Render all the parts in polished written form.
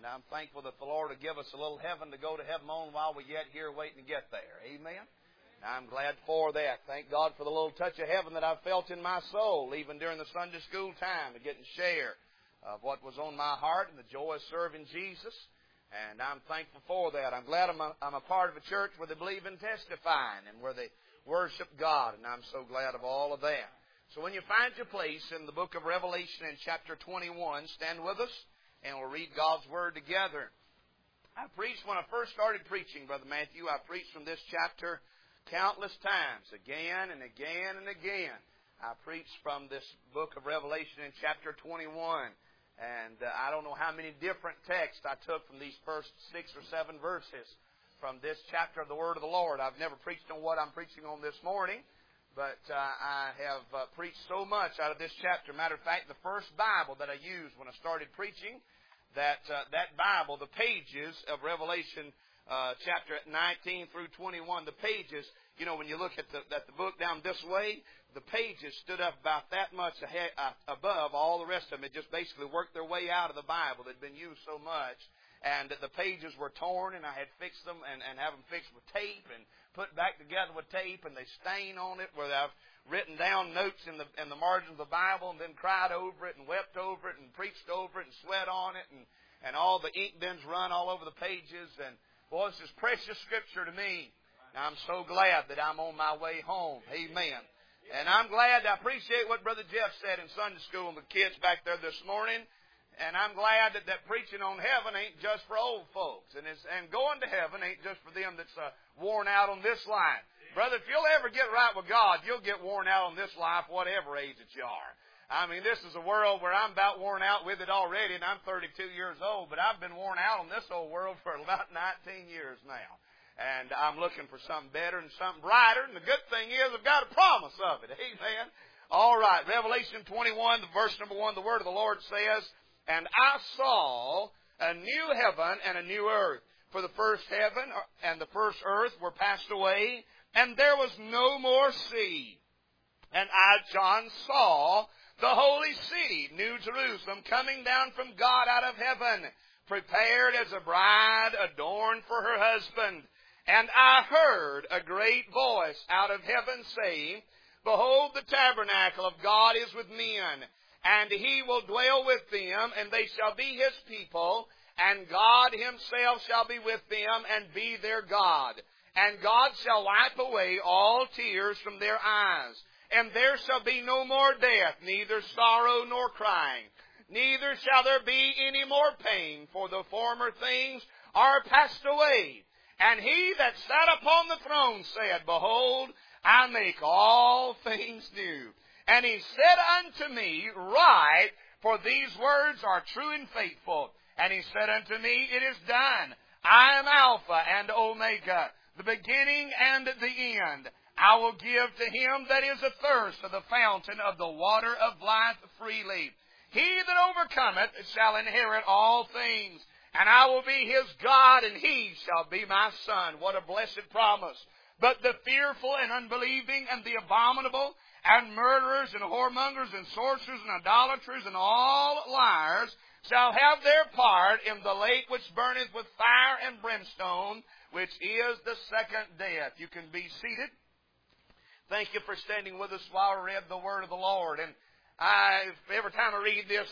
And I'm thankful that the Lord will give us a little heaven to go to heaven on while we're yet here waiting to get there. Amen? And I'm glad for that. Thank God for the little touch of heaven that I've felt in my soul, even during the Sunday school time, and getting share of what was on my heart and the joy of serving Jesus. And I'm thankful for that. I'm glad I'm a part of a church where they believe in testifying and where they worship God. And I'm so glad of all of that. So when you find your place in the book of Revelation in chapter 21, stand with us and we'll read God's Word together. I preached when I first started preaching, Brother Matthew. I preached from this chapter countless times, again and again and again. I preached from this book of Revelation in chapter 21. And I don't know how many different texts I took from these first 6 or 7 verses from this chapter of the Word of the Lord. I've never preached on what I'm preaching on this morning, but I have preached so much out of this chapter. Matter of fact, the first Bible that I used when I started preaching, that Bible, the pages of Revelation chapter 19 through 21, the pages, you know, when you look at the book down this way, the pages stood up about that much above all the rest of them. It just basically worked their way out of the Bible. They'd been used so much. And the pages were torn, and I had fixed them and have them fixed with tape and put back together with tape, and they stain on it where I've written down notes in the margin of the Bible and then cried over it and wept over it and preached over it and sweat on it, and all the ink bins run all over the pages. And, boy, it's just precious Scripture to me. And I'm so glad that I'm on my way home. Amen. And I'm glad, I appreciate what Brother Jeff said in Sunday school and the kids back there this morning. And I'm glad that preaching on heaven ain't just for old folks. And going to heaven ain't just for them that's worn out on this life. Brother, if you'll ever get right with God, you'll get worn out on this life whatever age that you are. I mean, this is a world where I'm about worn out with it already, and I'm 32 years old. But I've been worn out on this old world for about 19 years now. And I'm looking for something better and something brighter. And the good thing is I've got a promise of it. Amen. All right. Revelation 21, verse number 1, the Word of the Lord says, "And I saw a new heaven and a new earth. For the first heaven and the first earth were passed away, and there was no more sea. And I, John, saw the holy city, New Jerusalem, coming down from God out of heaven, prepared as a bride adorned for her husband. And I heard a great voice out of heaven saying, Behold, the tabernacle of God is with men, and He will dwell with them, and they shall be His people, and God Himself shall be with them, and be their God. And God shall wipe away all tears from their eyes, and there shall be no more death, neither sorrow nor crying. Neither shall there be any more pain, for the former things are passed away. And He that sat upon the throne said, Behold, I make all things new. And He said unto me, Write, for these words are true and faithful. And He said unto me, It is done. I am Alpha and Omega, the beginning and the end. I will give to him that is athirst of the fountain of the water of life freely. He that overcometh shall inherit all things. And I will be his God, and he shall be my son. What a blessed promise. But the fearful and unbelieving and the abominable and murderers and whoremongers and sorcerers and idolaters and all liars shall have their part in the lake which burneth with fire and brimstone, which is the second death. You can be seated. Thank you for standing with us while we read the word of the Lord. And every time I read this,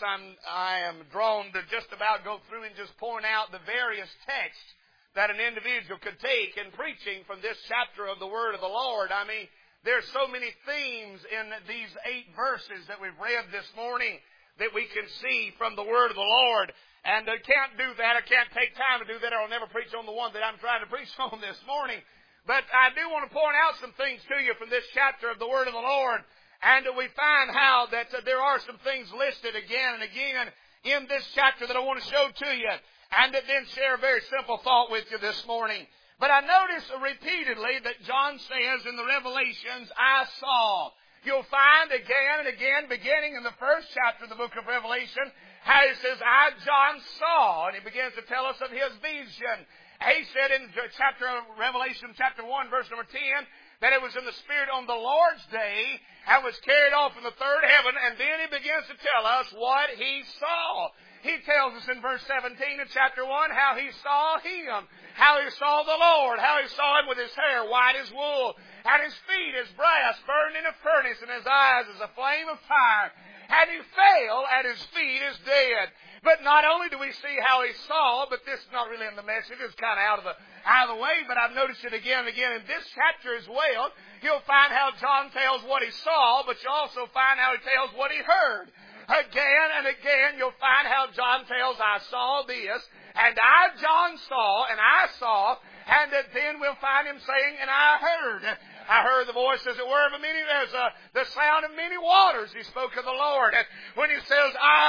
I am drawn to just about go through and just point out the various texts that an individual could take in preaching from this chapter of the Word of the Lord. I mean, there's so many themes in these 8 verses that we've read this morning that we can see from the Word of the Lord. And I can't do that. I can't take time to do that, or I'll never preach on the one that I'm trying to preach on this morning. But I do want to point out some things to you from this chapter of the Word of the Lord. And we find how that there are some things listed again and again in this chapter that I want to show to you, and then share a very simple thought with you this morning. But I notice repeatedly that John says in the Revelations, I saw. You'll find again and again, beginning in the first chapter of the book of Revelation, how he says, I, John, saw. And he begins to tell us of his vision. He said in Revelation chapter 1, verse number 10, that it was in the Spirit on the Lord's day and was carried off in the third heaven, and then he begins to tell us what he saw. He tells us in verse 17 of chapter 1 how he saw him, how he saw the Lord, how he saw him with his hair white as wool, and his feet as brass burned in a furnace, and his eyes as a flame of fire. And he fell at his feet as dead. But not only do we see how he saw, but this is not really in the message, it's kind of out of the way, but I've noticed it again and again in this chapter as well. You'll find how John tells what he saw, but you also find how he tells what he heard. Again and again, you'll find how John tells, I saw this, and John saw, and I saw, and then we'll find him saying, and I heard. I heard the voice, as it were, of the sound of many waters. He spoke of the Lord. And when he says,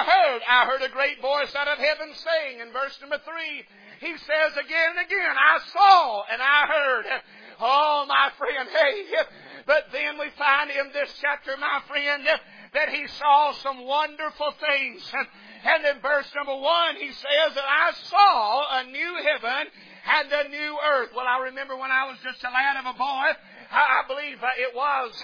I heard a great voice out of heaven saying, in verse number 3, he says again and again, I saw and I heard. Oh, my friend, hey. But then we find in this chapter, my friend, that he saw some wonderful things. And in verse number 1, he says that I saw a new heaven and a new earth. Well, I remember when I was just a lad of a boy, I believe it was,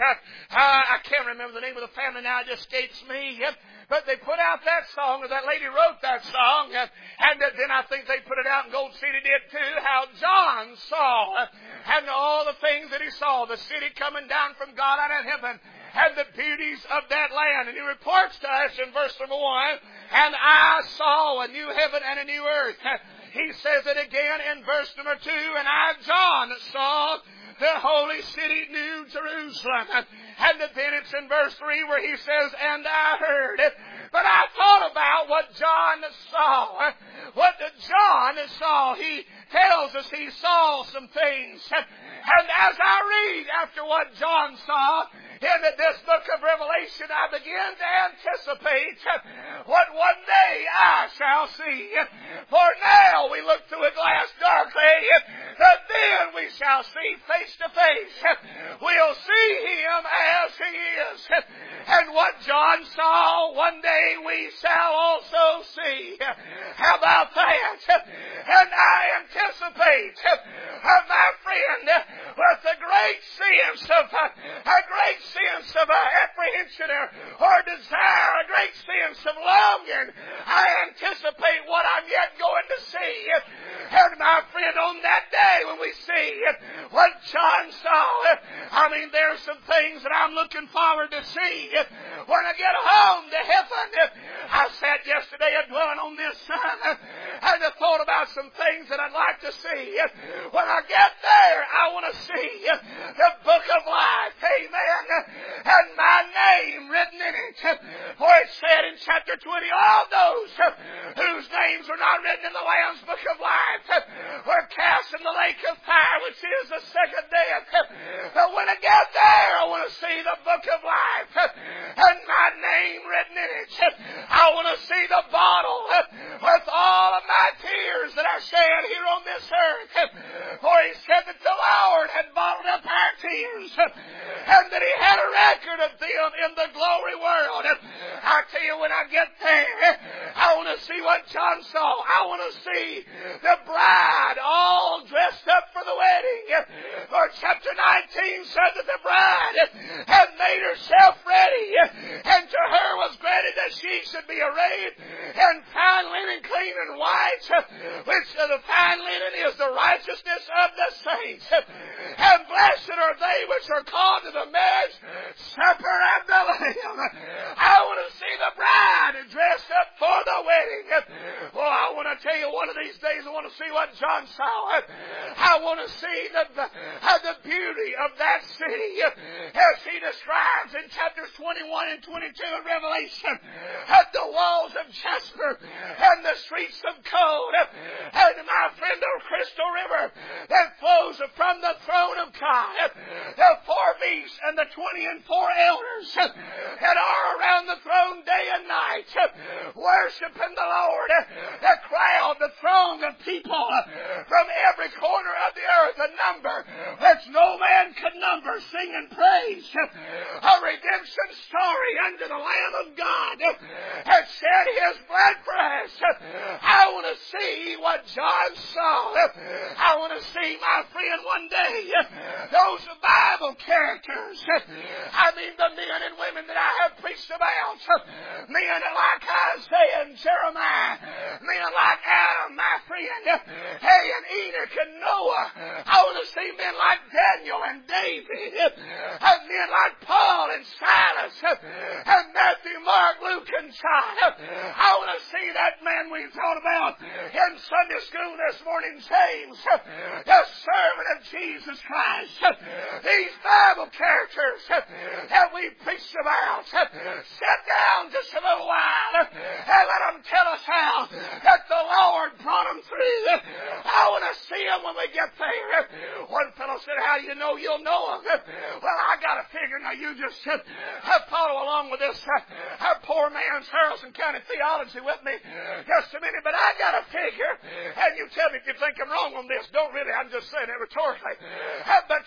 I can't remember the name of the family now, it just escapes me. But they put out that song, or that lady wrote that song, and then I think they put it out, and Gold City did too, how John saw, and all the things that he saw, the city coming down from God out of heaven, and the beauties of that land. And he reports to us in verse number 1, and I saw a new heaven and a new earth. He says it again in verse number 2, and I, John, saw the holy city, New Jerusalem. And then it's in verse 3 where he says, and I heard. But I thought about what John saw. What John saw, he tells us he saw some things. And as I read after what John saw in this book of Revelation, I begin to anticipate what one day I shall see. For now we look through a glass darkly, but then we shall see face to face. We'll see him as he is. And what John saw, one day we shall also see. How about that? And I anticipate, my friend, with a great sense of apprehension or desire, a great sense of longing, I anticipate what I'm yet going to see. And my friend, on that day when we see what John saw, I mean, there's some things that I'm looking forward to see when I get home to heaven. I sat yesterday and dwelling on this, and I thought about some things that I'd like to see. When I get there, I want to see the book of life. Amen. And my name written in it. For it said in chapter 20, all those whose names were not written in the Lamb's book of life were cast in the lake of fire, which is the second death. But when I get there, I want to see the book of life and my name written in it. I want to see the bottle with all of my tears that I shed here on this earth. For he said that the Lord had bottled up our tears, and that he had a record of them in the glory world. I tell you, when I get there, I want to see what John saw. I want to see the bride all dressed up for the wedding. For chapter 19 said that the bride had made herself ready, and to her was granted that she should be arrayed in fine linen, clean and white, which the fine linen is the righteousness of the saints. And blessed are they which are called to the marriage supper of the Lamb. I want to see the bride dressed up for the wedding. Well, I want to tell you, one of these days I want to see what John saw. I want to see the beauty of that city as he describes in chapters 21 and 22 of Revelation. At the walls of jasper and the streets of gold, and my friend, a crystal river that flows from the throne of God. The four beasts and the 24 elders that are around the throne day and night, worshiping the Lord. The crowd, the throng of people from every corner of the earth, a number which no man could number, singing praise. A redemption story unto the Lamb of God has shed his blood for us. I want to see what John saw. I want to see, my friend, one day those Bible characters. I mean the men and women that I have preached about. Men like Isaiah and Jeremiah. Men like Adam, my friend. Hey, and Enoch and Noah. I want to see men like Daniel and David. And men like Paul and Silas. And Matthew, Mark, Luke, and John. I want to see that man we thought about in Sunday school this morning, James, the servant of Jesus Christ. These Bible characters that we preached about. Sit down just a little while and let them tell us how that the Lord brought them through. I want to see them when we get there. One fellow said, how do you know you'll know them? Well, I got to figure. Now, you just follow along with this poor man's Harrison County theology with me just a minute, but I got to figure, and you tell me if you think I'm wrong on this. Don't really, I'm just saying it rhetorically. But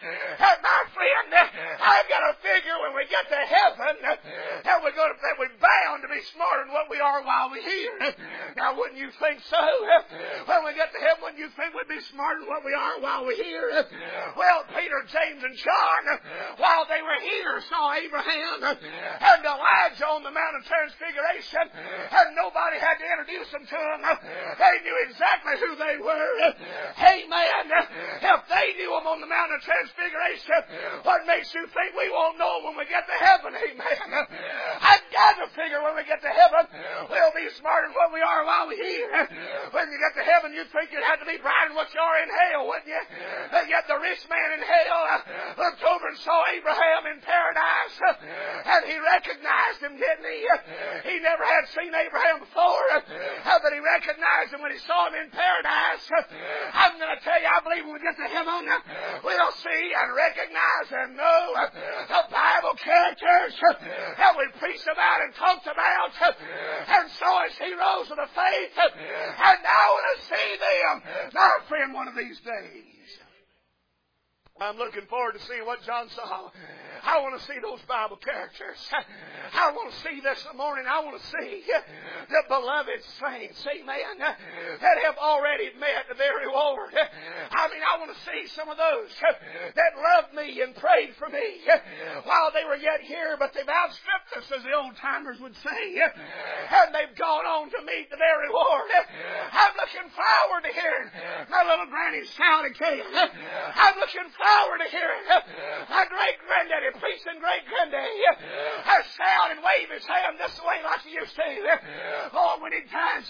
my friend, I've got to figure when we get to heaven that we're bound to be smarter than what we are while we're here. Now, wouldn't you think so? When we get to heaven, wouldn't you think we'd be smarter than what we are while we're here? Well, Peter, James, and John, while they were here, saw Abraham and Elijah on the Mount of Transfiguration, and nobody had to introduce them to them. They knew exactly who they were. Amen. If they knew them on the Mount of Transfiguration, what makes you think we won't know when we get to heaven? Amen. I've got to figure when we get to heaven, we'll be smarter than what we are while we're here. When you get to heaven, you'd think you'd have to be brighter than what you are in hell, wouldn't you? But yet the rich man in hell looked over and saw Abraham in paradise, and he recognized him, didn't he? He never had seen Abraham before, but he recognized him when he saw him in paradise. I'm going to tell you, I believe when we get to heaven, we'll see and recognize and know the Bible characters that we preached about and talked about, and saw as heroes of the faith, and I want to see them, my friend, one of these days. I'm looking forward to seeing what John saw. I want to see those Bible characters. I want to see this morning. I want to see the beloved saints, amen, that have already met their reward. I mean, I want to see some of those that loved me and prayed for me while they were yet here, but they've outstripped us, as the old-timers would say, and they've gone on to meet their reward. I'm looking forward to hearing my little granny shout again. I'm looking forward to hearing my great-granddaddy preaching great-granddaddy shout and wave his hand this way like he used to. Oh, many times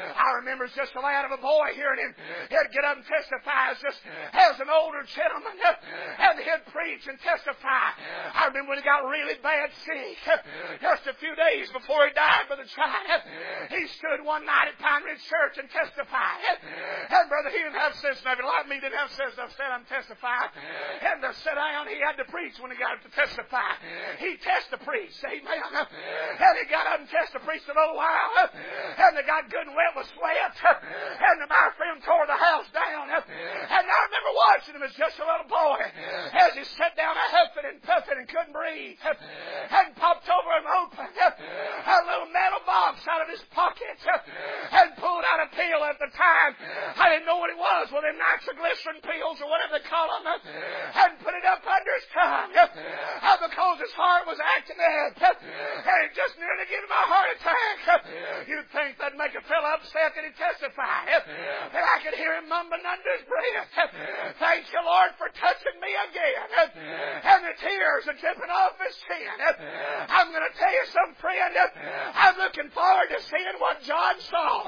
I remember just a lad of a boy hearing him. He'd get up and testify just as an older gentleman, and he'd preach and testify. I remember when he got really bad sick, just a few days before he died, Brother Child, he stood one night at Pine Ridge Church and testified. And brother, he didn't have sense enough. Like me, didn't have sense enough. Said, I'm testifying. And to sit down, he had to preach when he got up to testify. He tested to preach, amen. And he got up and tested to preach a little while, and they got good and wet with sweat, and my friend tore the house down. And I remember watching him as just a little boy, as he sat down huffing and puffing and couldn't breathe, and popped over and opened a little metal box out of his pocket, and pulled out a pill at the time. I didn't know what it was, well, them nitroglycerin pills or whatever they call them, and put it up under his tongue, because his heart was acting up, and it just nearly gave him a heart attack. You'd think that'd make a fellow upset that he testified, and I could hear him mumbling under his breath, thank you, Lord, for touching me again, and the tears are dripping off his chin. I'm going to tell you something, friend, I'm looking forward to seeing what John saw,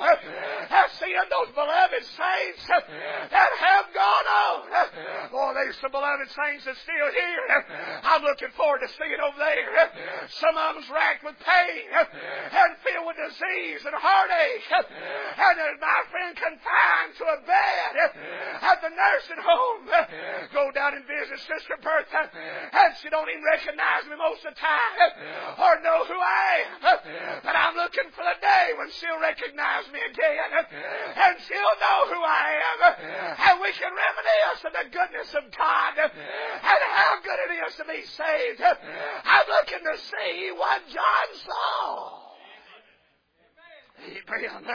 seeing those beloved saints that have gone on. Oh, there's some beloved saints that's still here. I'm looking forward to seeing over there. Some of them's racked with pain and filled with disease and heartache, and my friend confined to a bed at the nursing home. Go down and visit Sister Bertha, and she don't even recognize me most of the time or know who I am. But I'm looking for the day when she'll recognize me again, and she'll know who I am, and we can reminisce of the goodness of God and how good it is to be saved. I'm looking to see what John saw. Amen.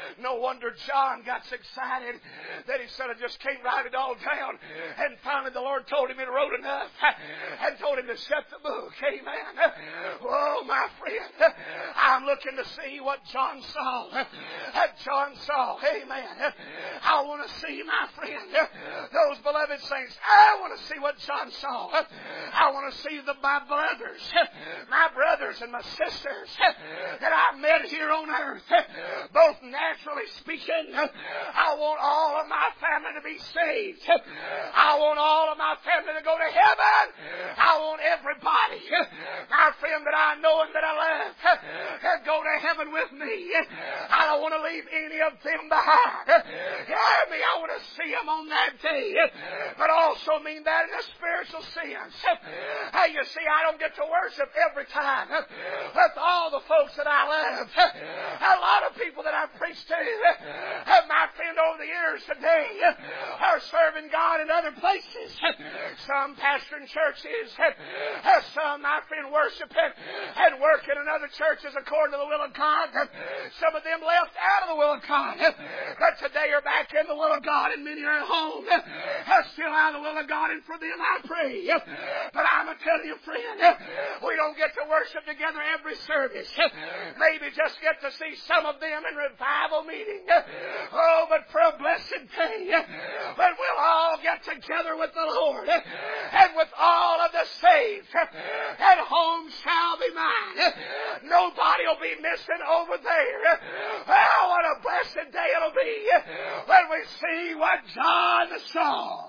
No wonder John got so excited that he said, I just can't write it all down. And finally the Lord told him he wrote enough and told him to shut the book. Amen. Oh, my friend, I'm looking to see what John saw. John saw. Amen. I want to see, my friend, those beloved saints. I want to see what John saw. I want to see my brothers and my sisters that I met here on earth, both naturally speaking. I want all of my family to be saved. I want all of my family to go to heaven. I want everybody, my friend that I know and that I love, to go to heaven with me. I don't want to leave any of them behind. Hear me, I want to see them on that day, but also mean that in a spiritual sense. Hey, you see, I don't get to worship every time with all the folks that I love. A lot of people that I've preached to, my friend, over the years today, are serving God in other places. Some pastoring churches, some, my friend, worshiping and working in other churches according to the will of God. Some of them left out of the will of God, but today are back in the will of God, and many are at home, still out of the will of God, and for them I pray. But I'm going to tell you, friend, we don't get to worship together every service. Maybe just get to see some of them in revival meeting. Oh, but for a blessed day, when we'll all get together with the Lord, and with all of the saved, and home shall be mine. Nobody will be missing over there. Oh, what a blessed day it'll be when we see what John saw.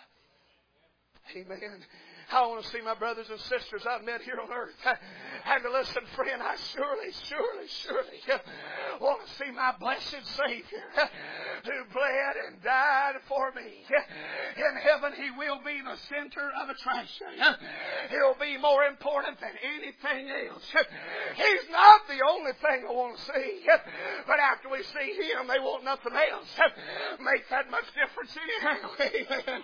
Amen. I want to see my brothers and sisters I've met here on earth. And listen, friend, I surely want to see my blessed Savior who bled and died for me. In heaven, He will be the center of attraction. He'll be more important than anything else. He's not the only thing I want to see. But after we see Him, they want nothing else. Make that much difference anyhow. Amen.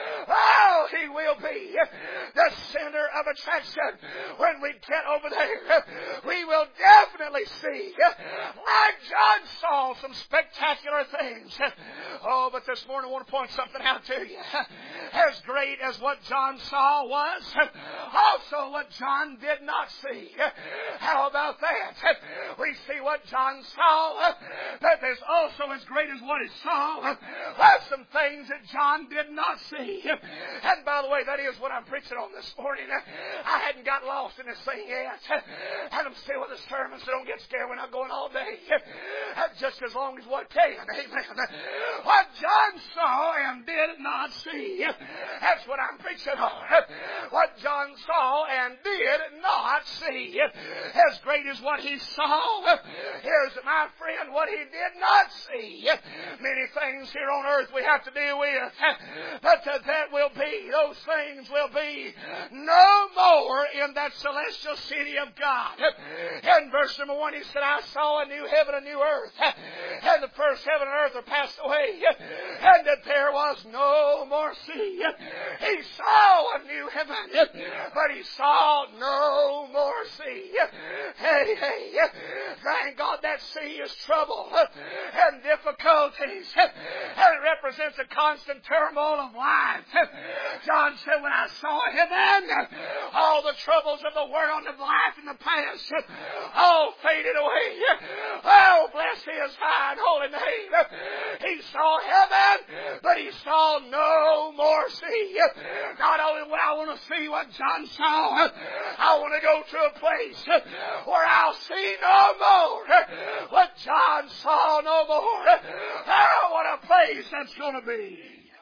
Oh, He will be the center of attraction. When we get over there, we will definitely see, like John saw, some spectacular things. Oh, but this morning I want to point something out to you. As great as what John saw was, also what John did not see. How about that? We see what John saw, but there's also, as great as what he saw, there's some things that John did not see. And by the way, that is what I'm preaching on this morning. I hadn't got lost in this thing yet. And I'm still with the sermon, so don't get scared. We're not going all day. Just as long as what can. Amen. What John saw and did not see. That's what I'm preaching on. What John saw and did not see. As great as what he saw, here's, my friend, what he did not see. Many things here on earth we have to deal with. But that will be, those things will be no more in that celestial city of God. In verse number 1, he said, I saw a new heaven, a new earth. And the first heaven and earth are passed away. And that there was no more sea. He saw a new heaven, but he saw no more sea. Hey, thank God that sea is trouble and difficulties. And it represents a constant turmoil of life. John said, when I saw heaven, all the troubles of the world and life in the past all faded away. Oh, bless His high and holy name. He saw heaven, but he saw no more sea. Not only will I want to see what John saw, I want to go to a place where I'll see no more what John saw no more. Oh, what a place that's going to be.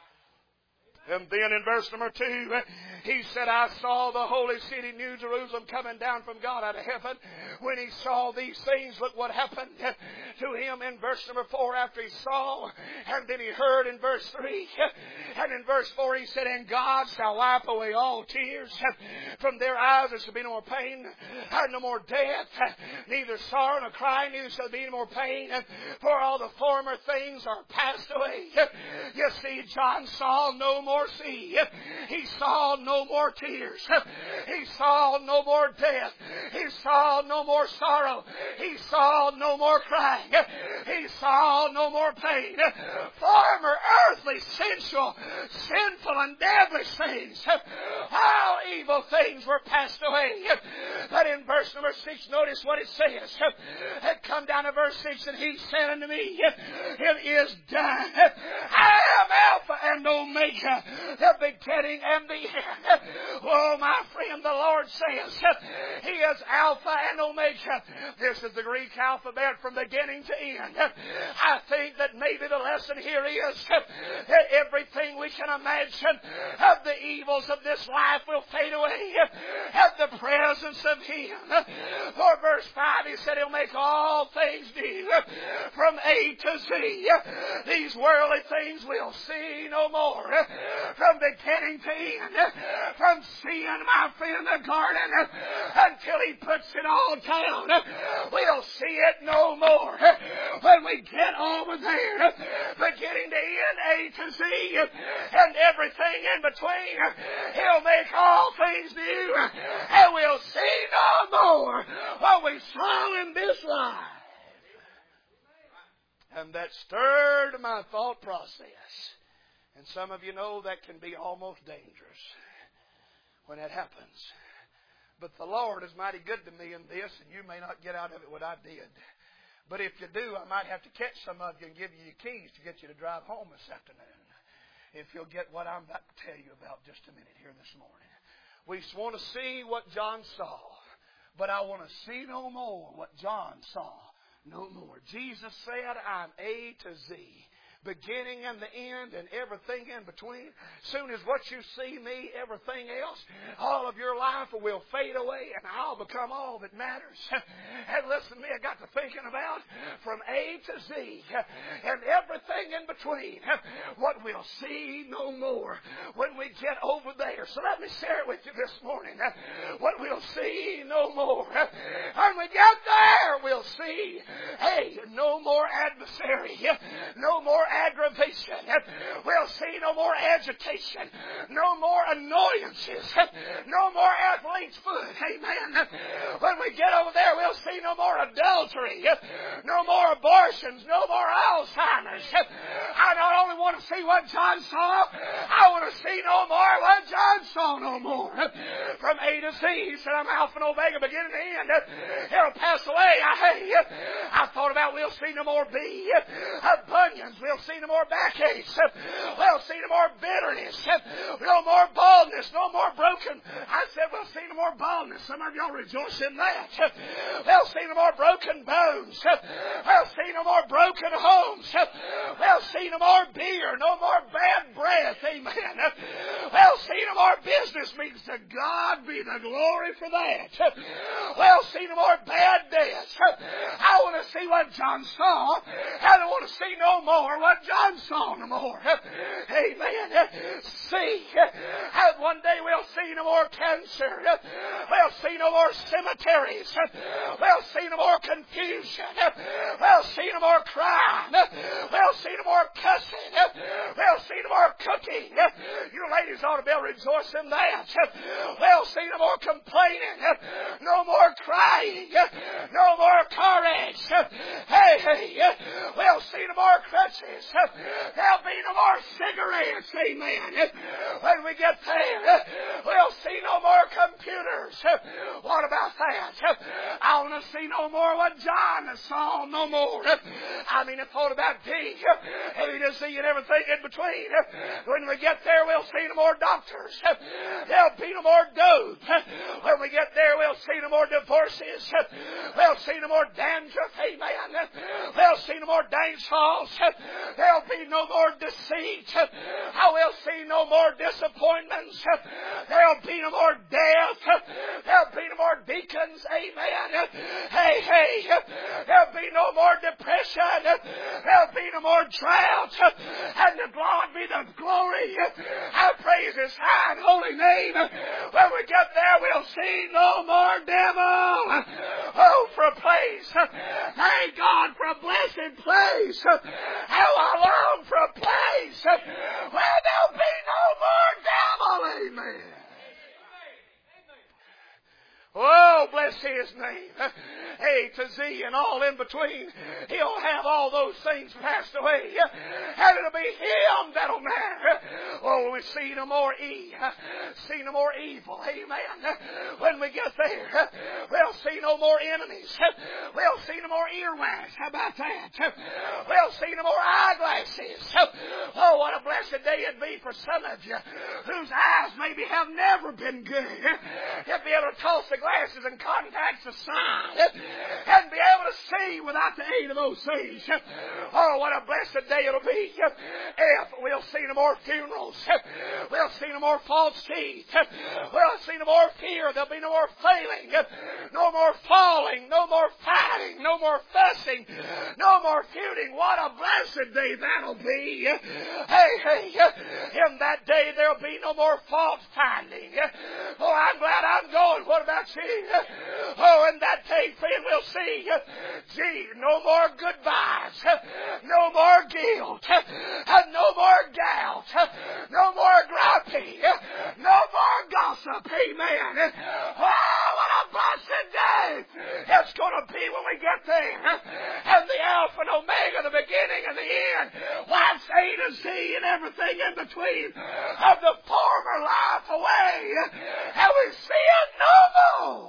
And then in verse number 2, he said, I saw the holy city, New Jerusalem, coming down from God out of heaven. When he saw these things, look what happened to him in verse number 4 after he saw. And then he heard in verse 3. And in verse 4 he said, and God shall wipe away all tears from their eyes. There shall be no more pain, no more death, neither sorrow nor crying, neither shall there be any more pain. For all the former things are passed away. You see, John saw no more sea. He saw no more tears. He saw no more death. He saw no more sorrow. He saw no more crying. suffering. He saw no more pain. Former earthly, sensual, sinful, and devilish things, all evil things were passed away. But in verse number 6, notice what it says. It come down to verse 6, and he said unto me, it is done. I am Alpha and Omega, the beginning and the end. Oh, my friend, the Lord says He is Alpha and Omega. This is the Greek alphabet from beginning to end. I think that maybe the lesson here is that everything we can imagine of the evils of this life will fade away at the presence of Him. For verse 5, He said He'll make all things new from A to Z. These worldly things we'll see no more. From beginning to end. From seeing, my friend, the garden until He puts it all down. We'll see it no more. When we get over there, beginning to end, A to Z, and everything in between, He'll make all things new. And we'll see no more what we saw in this life. And that stirred my thought process. And some of you know that can be almost dangerous when that happens. But the Lord is mighty good to me in this, and you may not get out of it what I did. But if you do, I might have to catch some of you and give you your keys to get you to drive home this afternoon. If you'll get what I'm about to tell you about just a minute here this morning. We want to see what John saw, but I want to see no more what John saw. No more. Jesus said, I'm A to Z. Beginning and the end and everything in between. Soon as what you see me, everything else, all of your life will fade away and I'll become all that matters. And listen to me, I got to thinking about from A to Z and everything in between, what we'll see no more when we get over there. So let me share it with you this morning. What we'll see no more. When we get there, we'll see, hey, no more adversary, no more aggravation. We'll see no more agitation, no more annoyances, no more athlete's foot. Amen. When we get over there, we'll see no more adultery, no more abortions, no more Alzheimer's. I not only want to see what John saw, I want to see no more what John saw no more. From A to Z, He said, I'm Alpha and Omega, beginning and end. It'll pass away. I thought about we'll see no more bunions. We'll see no more backaches. We'll see no more bitterness. No more baldness. No more broken. I said we'll see no more baldness. Some of y'all rejoice in that. We'll see no more broken bones. We'll see no more broken homes. We'll see no more beer. No more bad breath. Amen. We'll see no more business meetings. To God be the glory for that. We'll see no more bad deaths. I want to see what John saw. I don't want to see no more what John saw no more. Amen. See. One day we'll see no more cancer. We'll see no more cemeteries. We'll see no more confusion. We'll see no more crime. We'll see no more cussing. We'll see no more cooking. You ladies ought to be able to rejoice in that. We'll see no more complaining. No more crying. No more car wrecks. Hey, we'll see no more crutches. There'll be no more cigarettes. Amen. When we get there, we'll see no more computers. What about that? I want to see no more what John saw no more. I mean, I thought about D, A to Z and everything in between. When we get there, we'll see no more doctors. There'll be no more dope. When we get there, we'll see no more divorces. We'll see no more dandruff. Amen. We'll see no more dance halls. There'll be no more deceit. I will see no more disappointments. There'll be no more death. There'll be no more deacons. Amen. Hey. There'll be no more depression. There'll be no more drought. And to God be the glory. I praise His high and holy name. When we get there, we'll see no more devil. Oh, for a place. Thank God for a blessed place. How I long for a place where there'll be no more devil. Amen. Oh, bless His name. A to Z and all in between. He'll have all those things passed away. And it'll be Him that'll matter. Oh, we see no more see no more evil. Amen. When we get there, we'll see no more enemies. We'll see no more earwax. How about that? We'll see no more eyeglasses. Oh, what a blessed day it'd be for some of you whose eyes maybe have never been good. You'll be able to toss the glasses and contacts aside and be able to see without the aid of those things. Oh, what a blessed day it'll be if we'll see no more funerals. We'll see no more false teeth. We'll see no more fear. There'll be no more failing. No more falling. No more fighting. No more fussing. No more feuding. What a blessed day that'll be. Hey, in that day there'll be no more fault finding. Oh, I'm glad I'm going. What about you? Oh, in that day, friend, we'll see. Gee, no more goodbyes. No more guilt. No more doubt. No more griping. No more gossip. Amen. Oh, what a blessed day it's going to be when we get there. And the Alpha and Omega, the beginning and the end. What's A to Z and everything in between of the former life away. And we see it no more.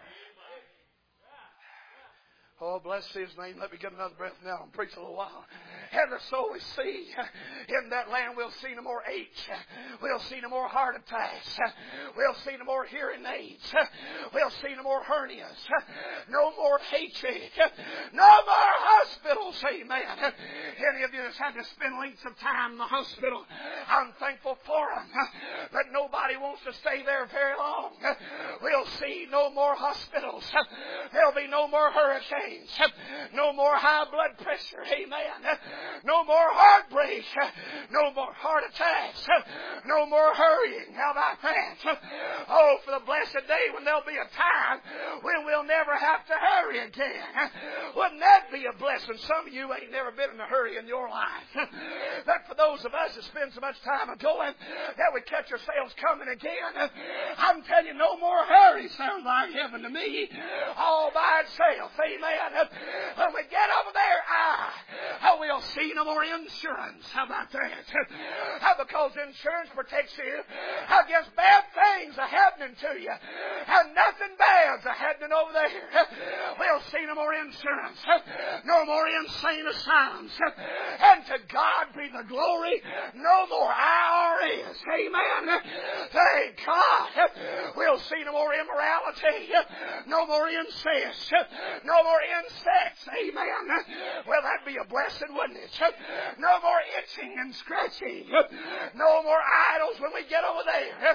Oh, bless His name. Let me get another breath now and preach a little while. And so we see in that land we'll see no more H. We'll see no more heart attacks. We'll see no more hearing aids. We'll see no more hernias. No more hatred. No more hospitals. Amen. Any of you that's had to spend lengths of time in the hospital, I'm thankful for them. But nobody wants to stay there very long. We'll see no more hospitals. There'll be no more hurricanes. No more high blood pressure. Amen. No more heartbreak. No more heart attacks. No more hurrying. How about that? Oh, for the blessed day when there'll be a time when we'll never have to hurry again. Wouldn't that be a blessing? Some of you ain't never been in a hurry in your life. But for those of us that spend so much time going that we catch ourselves coming again, I'm telling you, no more hurry sounds like heaven to me. All by itself. Amen. When we get over there, we'll see no more insurance. How about that? Because insurance protects you against bad things happening to you. And nothing bad's happening over there. We'll see no more insurance. No more insane asylums. And to God be the glory. No more IRS. Amen. Thank God. We'll see no more immorality. No more incest. No more insects. Amen. Well, that'd be a blessing, wouldn't it? No more itching and scratching. No more idols when we get over there.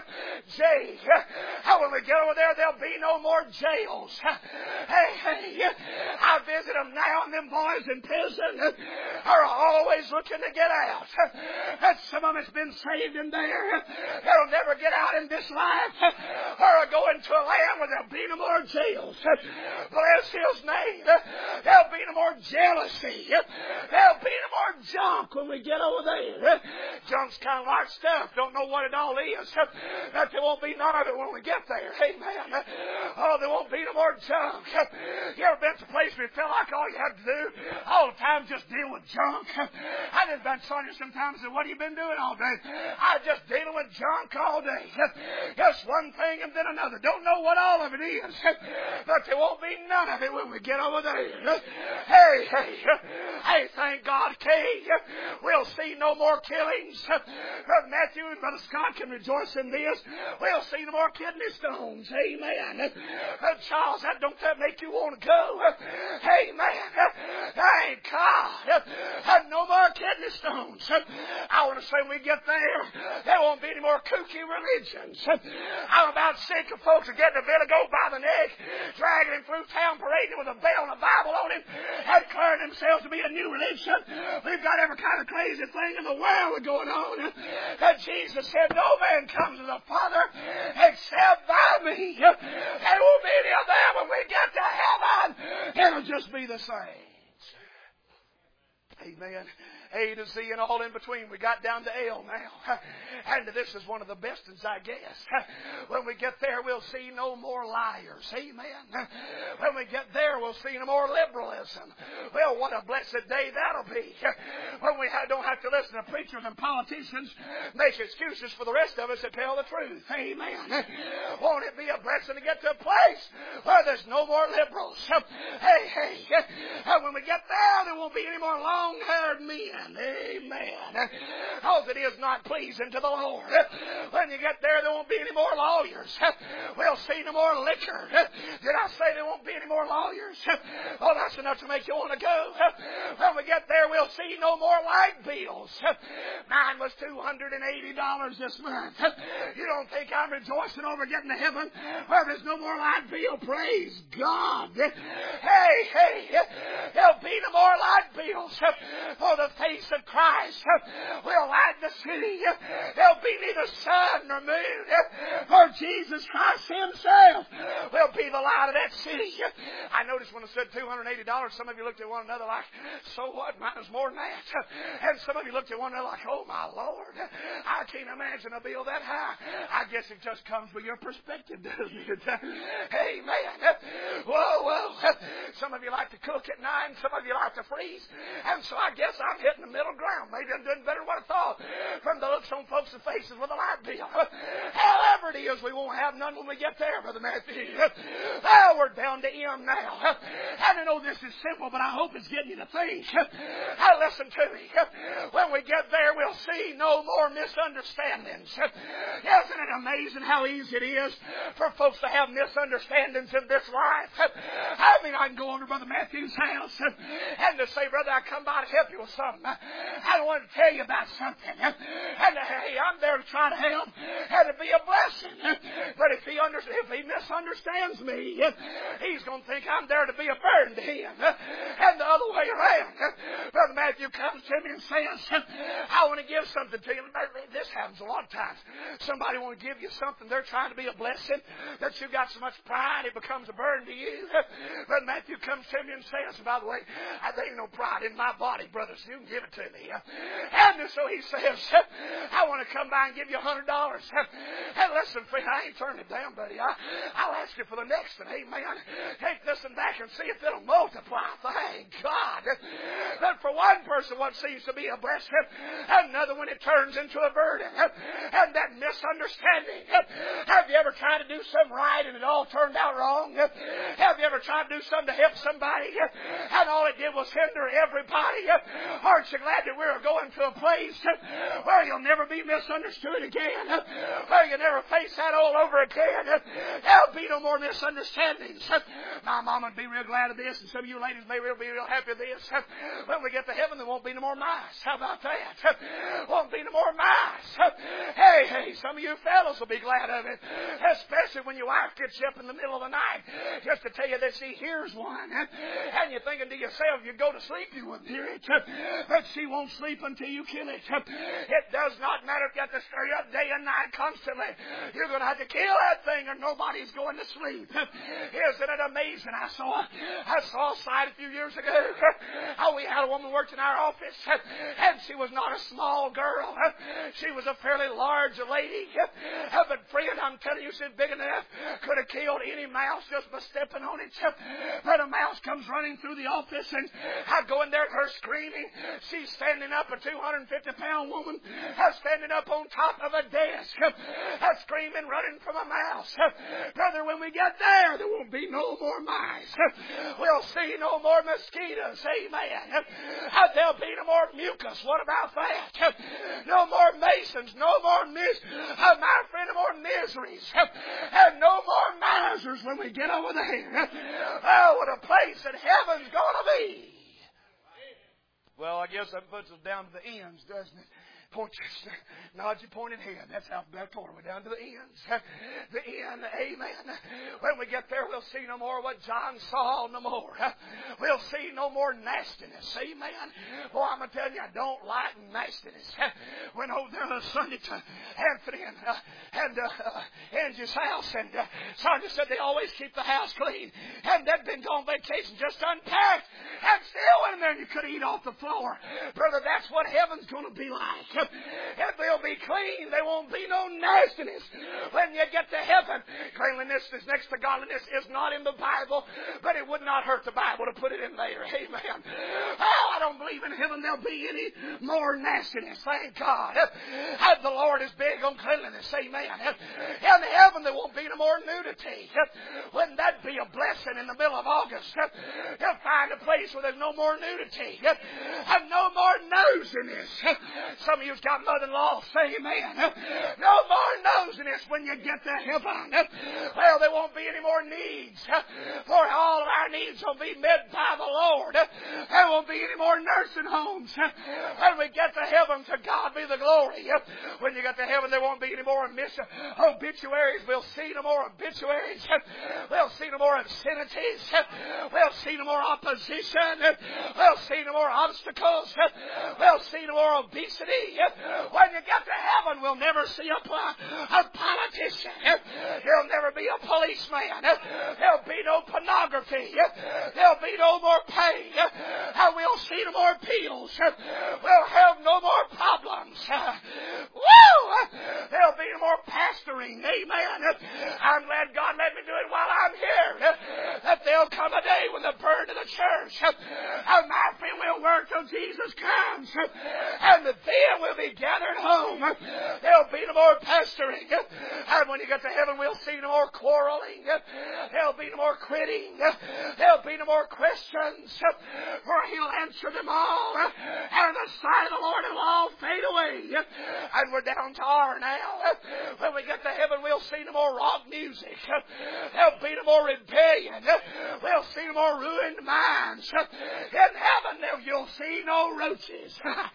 When we get over there, there'll be no more jails. Hey, I visit them now, and them boys in prison are always looking to get out. And some of them has been saved in there. They'll never get out in this life or go into a land where there'll be no more jails. Bless His name. There'll be no more jealousy. There'll be no more junk when we get over there. Junk's kind of like stuff. Don't know what it all is. But there won't be none of it when we get there. Amen. Oh, there won't be no more junk. You ever been to a place where you felt like all you had to do all the time just deal with junk? I just been Sonia sometimes and said, what have you been doing all day? I just dealing with junk all day. Just one thing and then another. Don't know what all of it is. But there won't be none of it when we get over there. Hey, thank God, Kay. We'll see no more killings. Brother Matthew and Brother Scott can rejoice in this. We'll see no more kidney stones. Amen. Charles, don't that make you want to go? Amen. Thank God. No more kidney stones. I want to say when we get there won't be any more kooky religions. I'm about sick of folks getting a billy goat by the neck, dragging him through town, parading with a bell and a Bible on him, and declaring themselves to be a new religion. We've got every kind of crazy thing in the world going on. That Jesus said, no man comes to the Father except by me. There won't be any of them when we get to heaven. It'll just be the same. Amen. A to Z and all in between. We got down to L now. And this is one of the best ones, I guess. When we get there, we'll see no more liars. Amen. When we get there, we'll see no more liberalism. Well, what a blessed day that'll be. When we don't have to listen to preachers and politicians make excuses for the rest of us that tell the truth. Amen. Won't it be a blessing to get to a place where there's no more liberals? Hey. And when we get there won't be any more long-haired men. Amen. Because it is not pleasing to the Lord. When you get there won't be any more lawyers. We'll see no more liquor. Did I say there won't be any more lawyers? Oh, that's enough to make you want to go. When we get there, we'll see no more light bills. Mine was $280 this month. You don't think I'm rejoicing over getting to heaven where there's no more light bill? Praise God. Hey, there'll be no more light bills. For the face of Christ will light the city. There'll be neither sun nor moon. For Jesus Christ Himself will be the light of that city. I noticed when I said $280, some of you looked at one another like, so what? Mine is more than that. And some of you looked at one another like, oh my Lord, I can't imagine a bill that high. I guess it just comes with your perspective, doesn't it? Amen. Whoa. Some of you like to cook at night, and some of you like to freeze. And so I guess I'm hitting the middle ground. Maybe I'm doing better than what I thought from the looks on folks' faces with a light bill. However it is, we won't have none when we get there, Brother Matthew. Well, we're down to M now. And I know this is simple, but I hope it's getting you to think. Listen to me. When we get there, we'll see no more misunderstandings. Isn't it amazing how easy it is for folks to have misunderstandings in this life? I mean, I can go over to Brother Matthew's house and to say, brother, I come by to help you with something. I want to tell you about something. And hey, I'm there to try to help and to be a blessing. But if he misunderstands me, he's going to think I'm there to be a burden to him. And the other way around. Brother Matthew comes to me and says, I want to give something to you. This happens a lot of times. Somebody want to give you something. They're trying to be a blessing. That you've got so much pride it becomes a burden to you. Brother Matthew comes to me and says, by the way, there ain't no pride in my body, brother, so you can give it to me. And so he says, I want to come by and give you $100. And listen, friend, I ain't turning it down, buddy. I'll ask you for the next one. Amen. Take this one back and see if it'll multiply. Thank God. But for one person, what seems to be a blessing, another one it turns into a burden. And that misunderstanding. Have you ever tried to do something right and it all turned out wrong? Have you ever tried to do something to help somebody and all it did was hinder everybody? Aren't you glad that we're going to a place where you'll never be misunderstood again? Where you never face that all over again? There'll be no more misunderstandings. My mom would be real glad of this, and some of you ladies may be real happy with this. When we get to heaven, there won't be no more mice. How about that? Won't be no more mice. Hey, some of you fellows will be glad of it, especially when your wife gets you up in the middle of the night just to tell you that, see, here's one. And you're thinking to yourself, you go to sleep, you wouldn't hear it. But she won't sleep until you kill it. It does not matter if you have to stir you up day and night constantly. You're going to have to kill that thing or nobody's going to sleep. Isn't it amazing? I saw a sight a few years ago. We had a woman worked in our office, and she was not a small girl. She was a fairly large lady. But friend, I'm telling you, she's big enough, could have killed any mouse just by stepping on it. But a mouse comes running through the office, and I go in there, her screaming. She's standing up, a 250-pound woman, standing up on top of a desk, screaming, running from a mouse. Brother, when we get there won't be no more mice. We'll see no more mosquitoes. Amen. There'll be no more mucus. What about that? No more masons. No more my friend, no more miseries. And no more misers when we get over there. Oh, what a place that heaven's going to be. Well, I guess that puts us down to the ends, doesn't it? Point your, nod your pointed head. That's alphabetical order. We're down to the ends. The end. Amen. When we get there, we'll see no more what John saw no more. We'll see no more nastiness. Amen. Boy, I'm going to tell you, I don't like nastiness. Went over there on Sunday to Anthony and Angie's house, and Sonia said they always keep the house clean. And they'd been gone vacation, just unpacked, and still in there, and you could eat off the floor. Brother, that's what heaven's going to be like. It will be clean. There won't be no nastiness when you get to heaven. Cleanliness is next to godliness is not in the Bible, but it would not hurt the Bible to put it in there. Amen. Oh, I don't believe in heaven there'll be any more nastiness. Thank God. The Lord is big on cleanliness. Amen. In heaven there won't be no more nudity. Wouldn't that be a blessing in the middle of August? You'll find a place where there's no more nudity and no more nosiness. Some of you's got mother-in-law. Say amen. No more nosiness when you get to heaven. Well, there won't be any more needs. For all of our needs will be met by the Lord. There won't be any more nursing homes. When we get to heaven, to God be the glory. When you get to heaven, there won't be any more obituaries. We'll see no more obituaries. We'll see no more obscenities. We'll see no more opposition. We'll see no more obstacles. We'll see no more obesity. When you get to heaven, we'll never see a politician. There'll never be a policeman. There'll be no pornography. There'll be no more pain. We'll see no more pills. We'll have no more problems. Woo! There'll be no more pastoring. Amen. I'm glad God let me do it while I'm here. That there'll come a day when the burden of the church and my friend will work till Jesus comes. And then we'll be gathered home. There'll be no more pastoring. And when you get to heaven, we'll see no more quarreling. There'll be no more quitting. There'll be no more questions. For He'll answer them all. And the sight of the Lord will all fade away. And we're down to R now. When we get to heaven, we'll see no more rock music. There'll be no more rebellion. We'll see no more ruined minds. In heaven, you'll see no roaches.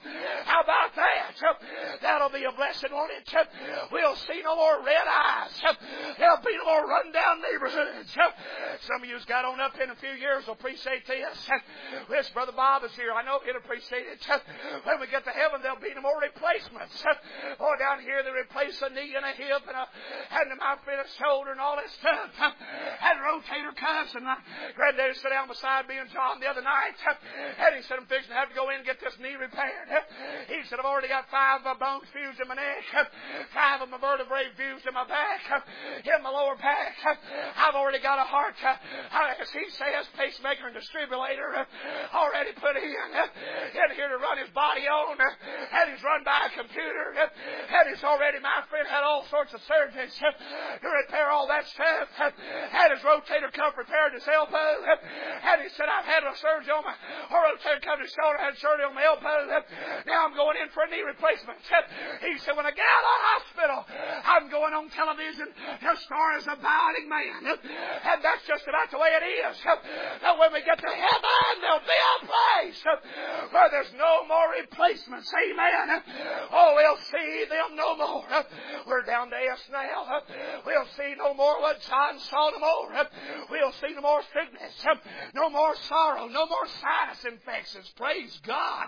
How about that? That'll be a blessing, won't it? We'll see no more red eyes. There'll be no more run-down neighborhoods. Some of you's got on up in a few years will appreciate this. Wish Brother Bob is here. I know he'll appreciate it. When we get to heaven, there'll be no more replacements. Oh, down here they replace a knee and a hip and my friend a shoulder and all that stuff. And rotator cuffs. And my granddaddy sat down beside me and John the other night. And he said, I'm fixing to have to go in and get this knee repaired. He said, I've already got 5 bones fused in my neck, 5 of my vertebrae fused in my back, in my lower back. I've already got a heart, as he says, pacemaker and defibrillator already put in here to run his body on. And he's run by a computer. And he's already, my friend, had all sorts of surgeons to repair all that stuff. Had his rotator cuff repaired, his elbow. And he said, I've had a surgery on my rotator cuff, his shoulder, had surgery on my elbow. Now I'm going in for a knee replacement. He said, when I get out of the hospital, I'm going on television to star as a bowing man. And that's just about the way it is. Now when we get to heaven, there'll be a place where there's no more replacements. Amen. Oh, we'll see them no more. We're down to S now. We'll see no more what John saw no more. We'll see no more sickness. No more sorrow. No more sinus infections. Praise God.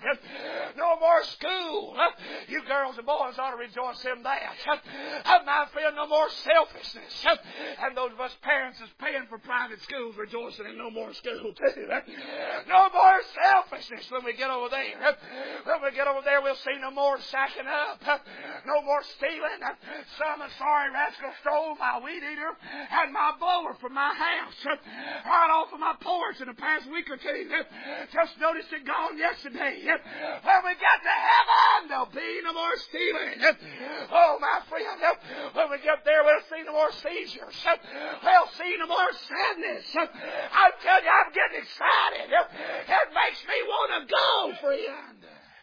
No more school. You girls and boys ought to rejoice in that. My friend, no more selfishness. And those of us parents that's paying for private schools rejoicing in no more school too. No more selfishness when we get over there. When we get over there, we'll see no more sacking up. No more stealing. Some sorry rascal stole my weed eater and my blower from my house. Right off of my porch in the past week or two. Just noticed it gone yesterday. When we get to heaven, there'll be no more stealing. Oh, my friend, when we get there, we'll see no more seizures. We'll see no more sadness. I tell you, I'm getting excited. It makes me want to go, friend.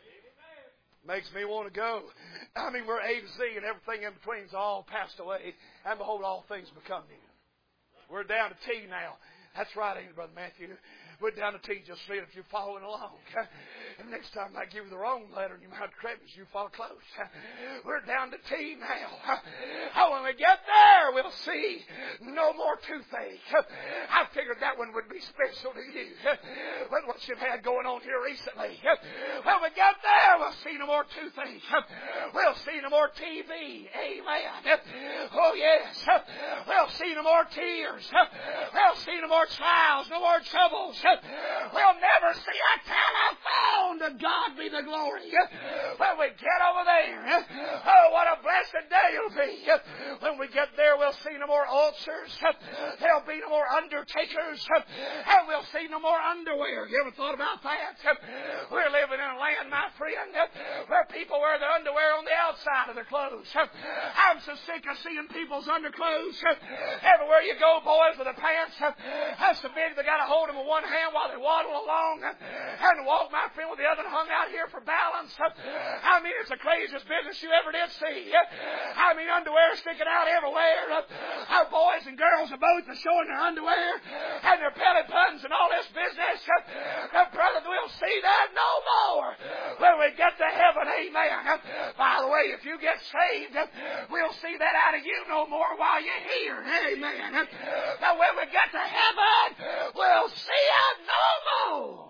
Makes me want to go. I mean, we're A to Z and everything in between's all passed away. And behold, all things become new. We're down to T now. That's right, ain't it, Brother Matthew? We're down to T. Just read if you're following along. And next time I give you the wrong letter and you might correct me, you follow close. We're down to T now. When we get there, we'll see no more toothache. I figured that one would be special to you. But what you've had going on here recently. When we get there, we'll see no more toothache. We'll see no more TV. Amen. Oh, yes. We'll see no more tears. We'll see no more trials, no more troubles. We'll never see a telephone. To God be the glory. When we get over there, oh, what a blessed day it'll be. When we get there, we'll see no more ulcers. There'll be no more undertakers. And we'll see no more underwear. You ever thought about that? We're living in a land, my friend, where people wear their underwear on the outside of their clothes. I'm so sick of seeing people's underclothes. Everywhere you go, boys with the pants, that's so big they got to hold them with one hand while they waddle along and walk, my friend, with the other hung out here for balance. I mean, it's the craziest business you ever did see. I mean, underwear sticking out everywhere. Our boys and girls are both showing their underwear and their belly buttons and all this business. Brother, we'll see that no more when we get to heaven. Amen. By the way, if you get saved, we'll see that out of you no more while you're here. Amen. Now, when we get to heaven, we'll see it no more.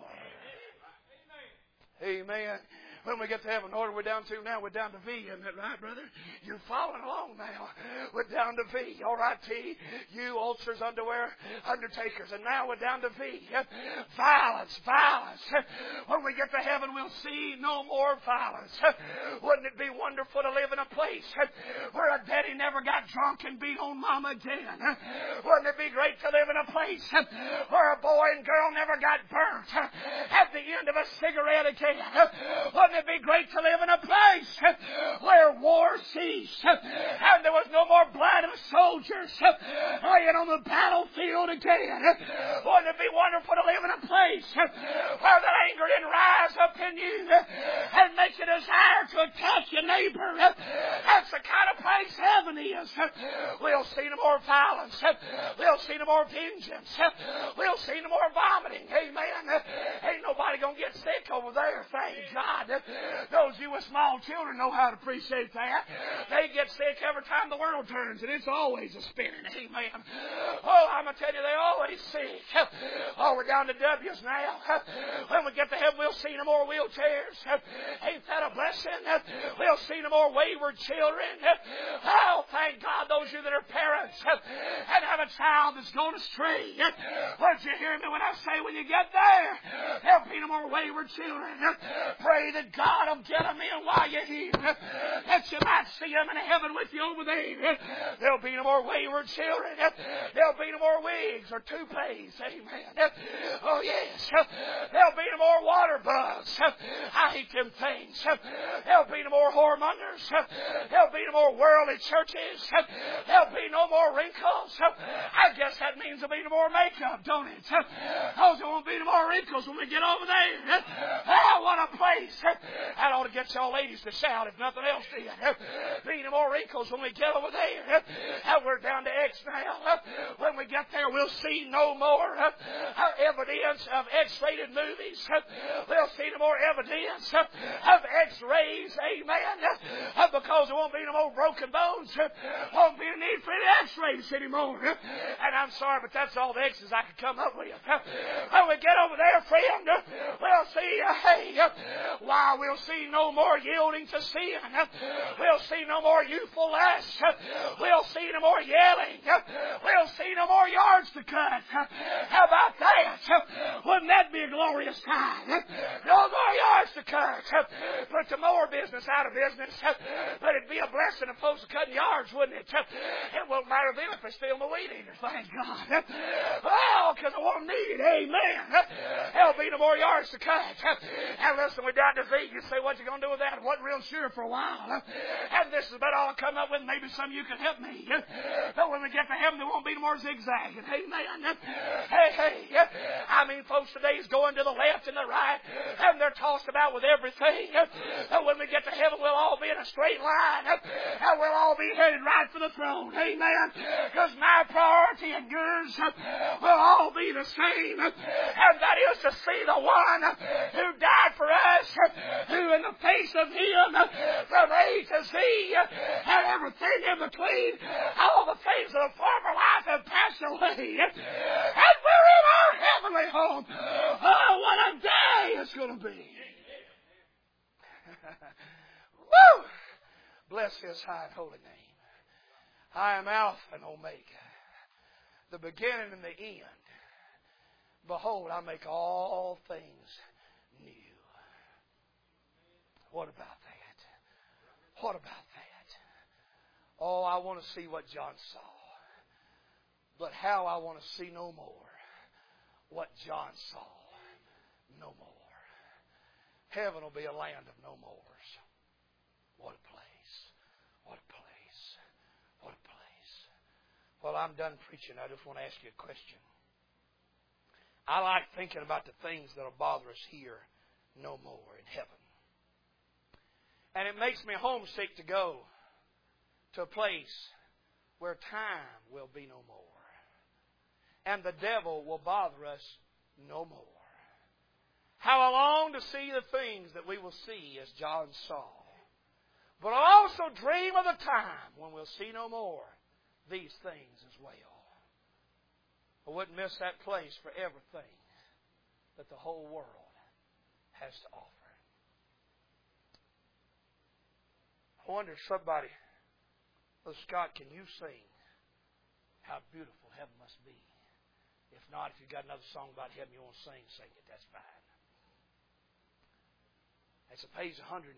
Amen. When we get to heaven, what are we down to now? We're down to V, isn't that right, brother? You're following along now. We're down to V. All right, T. You, ulcers, underwear, undertakers. And now we're down to V. Violence, violence. When we get to heaven, we'll see no more violence. Wouldn't it be wonderful to live in a place where a daddy never got drunk and beat on mama again? Wouldn't it be great to live in a place where a boy and girl never got burnt at the end of a cigarette again? Wouldn't it be great to live in a place where war ceased and there was no more blood of soldiers laying on the battlefield again? Wouldn't it be wonderful to live in a place where the anger didn't rise up in you and make you desire to attack your neighbor? That's the kind of place heaven is. We'll see no more violence. We'll see no more vengeance. We'll see no more vomiting. Amen. Ain't nobody going to get sick over there, thank God. Those of you with small children know how to appreciate that. They get sick every time the world turns, and it's always a spinning. Amen. Oh, I'm going to tell you, they're always sick. Oh, we're down to W's now. When we get to heaven, we'll see no more wheelchairs. Ain't that a blessing? We'll see no more wayward children. Oh, thank God, those of you that are parents and have a child that's gone astray. Won't you hear me when I say when you get there, there'll be no more wayward children. Pray that God will get them in while you're here, that you might see them in heaven with you over there. There'll be no more wayward children. There'll be no more wigs or toupees. Amen. Oh, yes. There'll be no more water bugs. I hate them things. There'll be no more whoremongers. There'll be no more worldly churches. There'll be no more wrinkles. I guess that means there'll be no more makeup, don't it? Because there won't be no more wrinkles when we get over there. Oh, what a place. That ought to get y'all ladies to shout if nothing else did. Be no more wrinkles when we get over there. We're down to X now. When we get there, we'll see no more evidence of X-rated movies. We'll see no more evidence of X-rays. Amen. Because there won't be no more broken bones. Won't be a need for any X-rays anymore. And I'm sorry, but that's all the X's I could come up with. When we get over there, friend, we'll see, why we'll see no more yielding to sin. We'll see no more youthful lust. We'll see no more yelling. We'll see no more yards to cut. How about that? Wouldn't that be a glorious time? No more yards to cut. Put the mower business out of business. But it'd be a blessing if folks are cutting yards, wouldn't it? It won't matter then if they're still the weed eaters. Thank God. Oh, because I won't need it. Amen. There'll be no more yards to cut. And listen, we're down to V. You say, what you going to do with that? I wasn't real sure for a while. And this is about all I come up with. Maybe some of you can help me. But when we get to heaven, there won't be no more zigzagging. Amen. Hey. I mean, folks today is going to the left and the right, and they're tossed about with everything. And when we get to heaven, we'll all be in a straight line, and we'll all be headed right for the throne. Amen. Because my priority and yours will all be the same, and that is to see the one who died for us, who in the face of Him, from A to Z, and everything in between, all the things of the former life have passed away, and we're in our heavenly home. Oh, what a day it's going to be. Woo! Bless His high and holy name. I am Alpha and Omega, the beginning and the end. Behold, I make all things new. What about that? What about that? Oh, I want to see what John saw. But how I want to see no more what John saw. No more. Heaven will be a land of no mores. What a place. What a place. What a place. Well, I'm done preaching. I just want to ask you a question. I like thinking about the things that will bother us here no more in heaven. And it makes me homesick to go to a place where time will be no more. And the devil will bother us no more. How I long to see the things that we will see as John saw. But I also dream of the time when we'll see no more these things as well. I wouldn't miss that place for everything that the whole world has to offer. I wonder if somebody, Brother Scott, can you sing How Beautiful Heaven Must Be? If not, if you've got another song about heaven you want to sing, sing it. That's fine. It's page 105.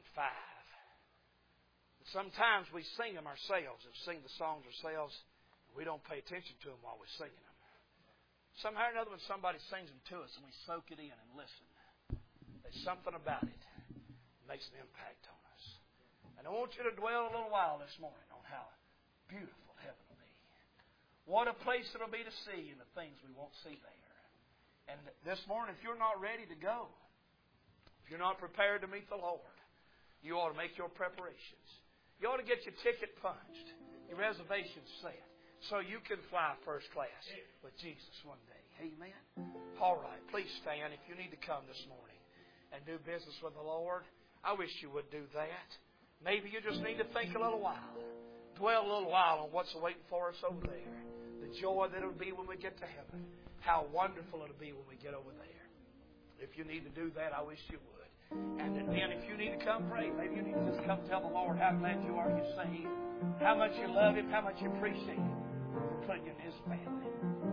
And sometimes we sing them ourselves and sing the songs ourselves, and we don't pay attention to them while we're singing them. Somehow or another, when somebody sings them to us and we soak it in and listen, there's something about it that makes an impact on us. And I want you to dwell a little while this morning on how beautiful heaven will be. What a place it'll be to see and the things we won't see there. And this morning, if you're not ready to go, if you're not prepared to meet the Lord, you ought to make your preparations. You ought to get your ticket punched, your reservations set, so you can fly first class with Jesus one day. Amen? All right, please stand if you need to come this morning and do business with the Lord. I wish you would do that. Maybe you just need to think a little while. Dwell a little while on what's waiting for us over there. The joy that it'll be when we get to heaven. How wonderful it'll be when we get over there. If you need to do that, I wish you would. And then if you need to come pray, maybe you need to just come tell the Lord how glad you are you're saved, how much you love Him, how much you appreciate Him for putting you in His family.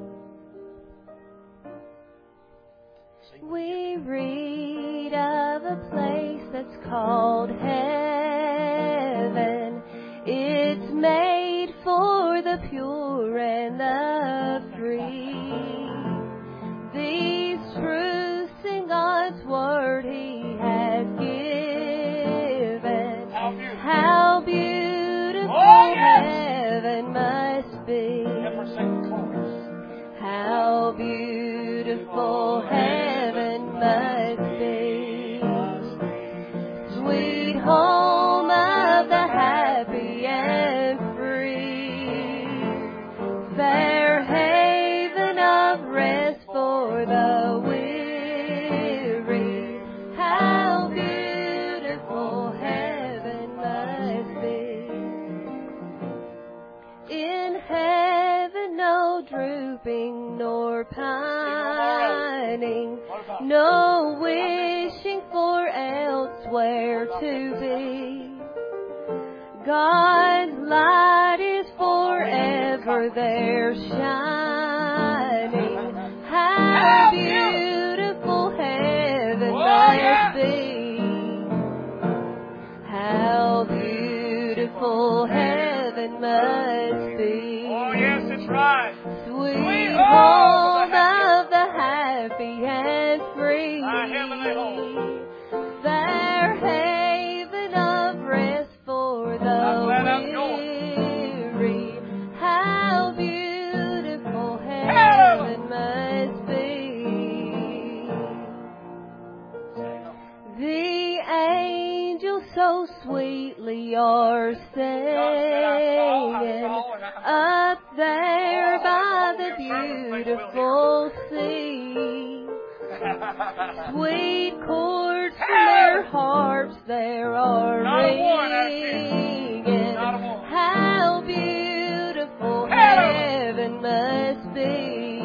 We read of a place that's called heaven. It's made for the pure and the free. These truths in God's Word He has given. How beautiful heaven must be. How beautiful heaven must be. Sweet home of the happy and free. Fair haven of rest for the weary. How beautiful heaven must be. In heaven no drooping nor pining, no wishing for elsewhere to be. God's light is forever there shining. How beautiful heaven must be. How beautiful heaven must be. Oh, yes, it's right. Sweet home of the happy and free. My heavenly home. Fair haven of rest for the weary. How beautiful heaven must be. The angels so sweetly we are singing up there by the beautiful sea. Sweet chords from their harps there are ringing. How beautiful heaven must be.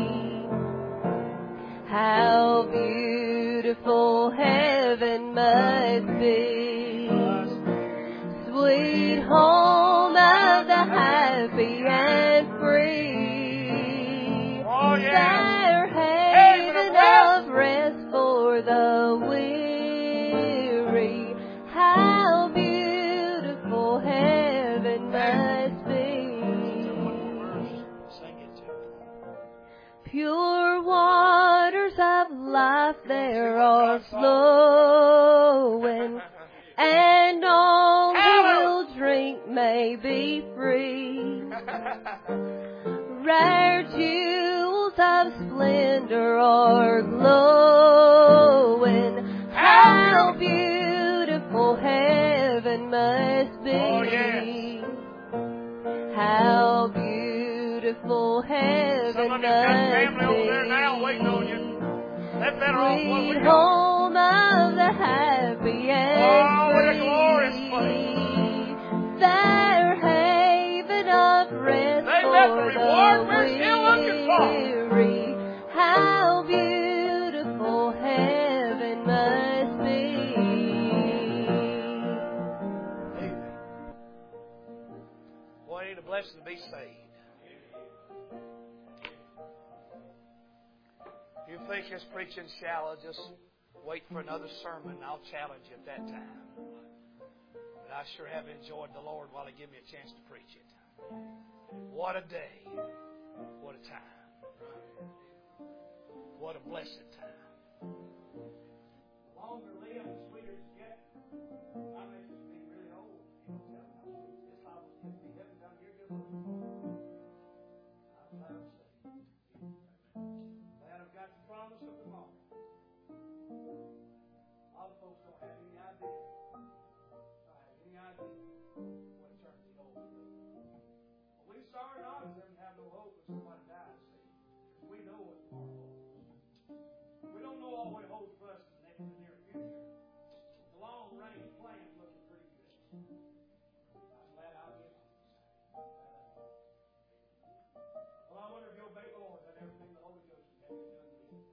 How beautiful heaven must be. Sweet home of the happy and free. Oh, yeah. Their haven of rest for the weary. How beautiful heaven must be. Pure waters of life there are flowing, and all who will drink may be free. Rare jewels of splendor are glowing. How beautiful heaven must be. Oh, yes. How beautiful heaven Some of you got must family over there be. now waiting on you. They're better off what we Sweet got. home of the happy and Oh, what a free. glorious place. Their haven of rest They for got the reward the we're still looking for. weary. How beautiful heaven must be. Amen. Boy, ain't a blessing to be saved. You think this preaching shallow, just wait for another sermon and I'll challenge you at that time. But I sure have enjoyed the Lord while He gave me a chance to preach it. What a day. What a time. What a blessed time. The longer live, the sweeter it gets. I may just be really old. You don't tell me. This Bible gives me heaven down here. Good looking. I'm glad I'm saved. Glad I've got the promise of tomorrow. A lot of folks don't have any idea. Don't have any idea what eternity holds. But we sorry not as them have no hope when somebody dies. See, we know what tomorrow holds. We don't know all what it holds for us in the near future. The long range plan is looking pretty good. I'm glad I'll get on. Well, I wonder if you'll obey the Lord and everything the Holy Ghost has had you done to me.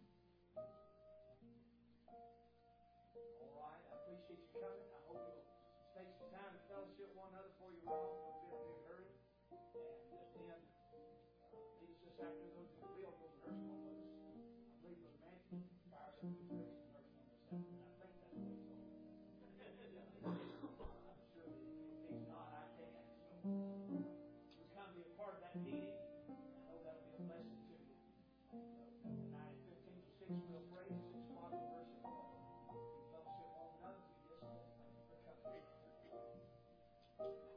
All right, I appreciate you coming. I hope you'll take some time to fellowship one another before you run home. Don't be in a big hurry. And just then, meet us this afternoon. We'll go to nursing home with us. I believe Brother Matthew fires up the nursing home this afternoon. I think that's what he's on. I'm sure that if he's not, I can. So we come to be a part of that meeting. I know that'll be a blessing to you. Tonight at 15 to 6, we'll pray. At 6 o'clock, we'll worship. We fellowship one another. We just thank you for coming.